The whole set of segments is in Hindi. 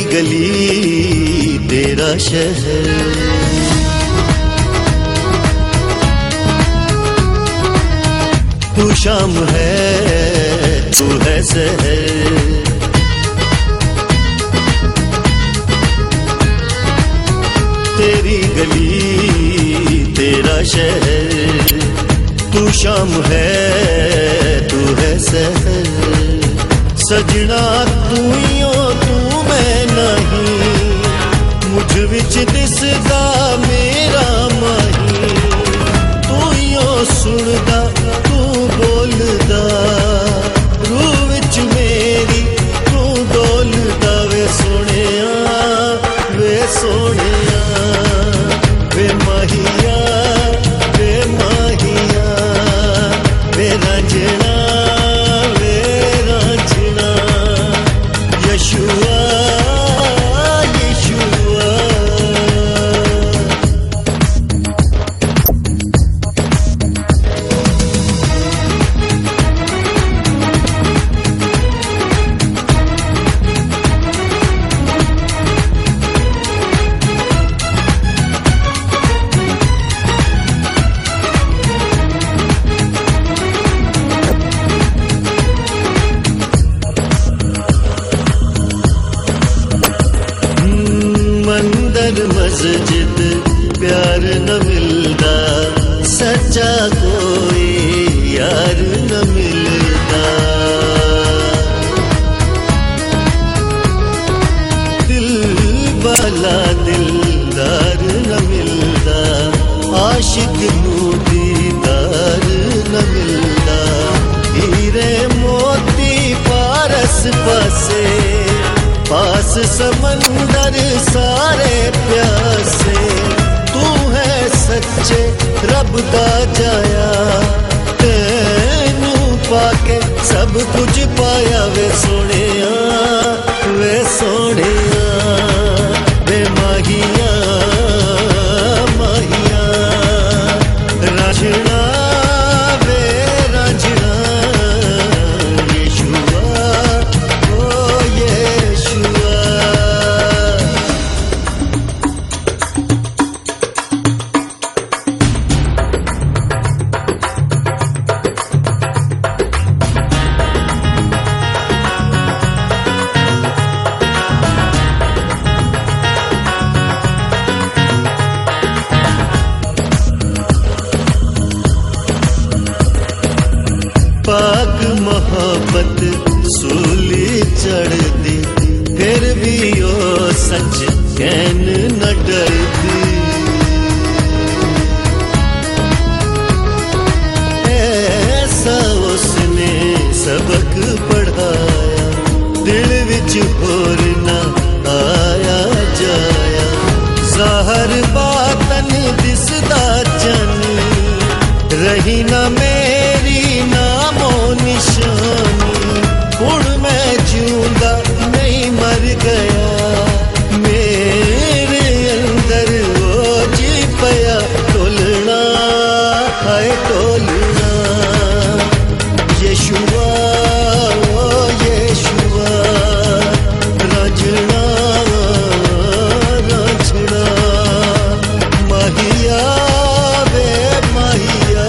गली तेरा शहर, तू शाम है तू है सहर, तेरी गली तेरा शहर, तू शाम है तू है सहर। सजना तू ही तू मैं नहीं, मुझ विच दिसदा मेरा माही, तू ही सुनदा तू बोलदा, रूह विच मेरी तू डोलदा। वे सोहणिया वे सोहणिया वे माहिया वे माहिया, वे रांझणा वे रांझणा, यशुआ यशुआ। मंदिर मस्जिद प्यार न मिलता, सच्चा कोई यार न मिलता। दिल वाला दिलदार न मिलता, आशिक नू दीदार न मिलता। हीरे मोती पारस पासे, पास समंदर सारे प्यासे, तू है सच्चे रब दा जाया, तेनू पाके सब कुछ पाया। वे सोहणिया वे सोहणिया वे माहिया माहिया, रांझणा वे रांझणा, यशुआ ओ यशुआ। पाक मोहब्बत सूली चढ़दी, फिर भी ओ सच कहन न डरदी। ऐसा उसने सबक पढ़ाया, दिल विच होर न आया जाया। ज़ाहर बातन दिसदा चन, रही ना मेरी नामो निशानी। हुण मैं जिऊंदा नहीं मर गया, मेरे अंदर वो जी पया टोलना हाय टोलना। यशुआ ओ यशुआ, रांझणा रांझणा, माहिया वे माहिया।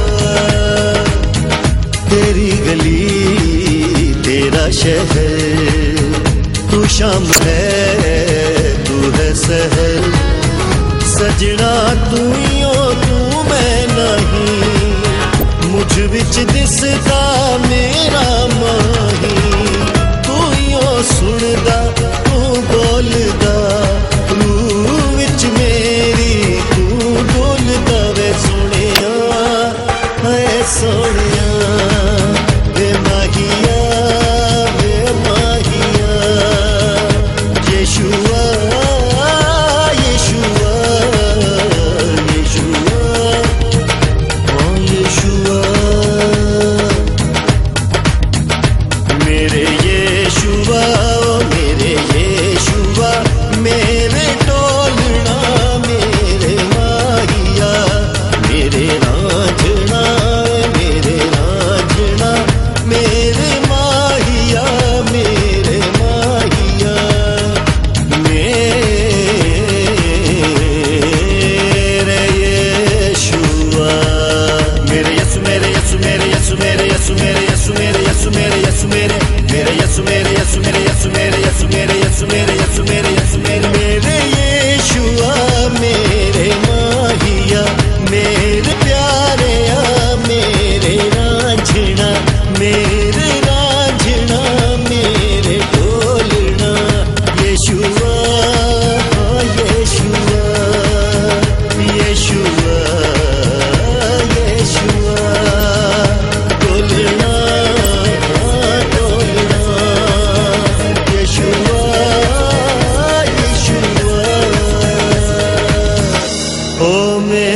तेरी गली तेरा शहर, तू शाम है तू है सहर। सजना तू ही तू मैं नहीं, मुझ विच दिसदा मेरा माही, तू ही सुनदा तू बोलदा, रूह विच मेरी तू डोलदा। वे सोहणिया है सोहणिया वे माहिया वे माहिया, यशुआ यशुआ यशुआ ओ यशुआ। मेरे यशुआ ओ मेरे यशुआ, मेरे टोलना मेरे माहिया, मेरे रांझणा मेरे रांझणा मेरे यसु मेरे यसु मेरे यसु मेरे यसु मेरे मेरे यसु मेरे यसु मेरे यसु मेरे यसु मेरे यसु मेरे यसु मेरे यसु मेरे मेरे यीशुआ मेरे माहिया मेरे प्यारे मेरे रांझना मेरे रांझना मेरे ढोलना यीशुआ यीशुआ यीशुआ यीशुआ ढोलना ढोलना यीशुआ यीशुआ ओ मेरे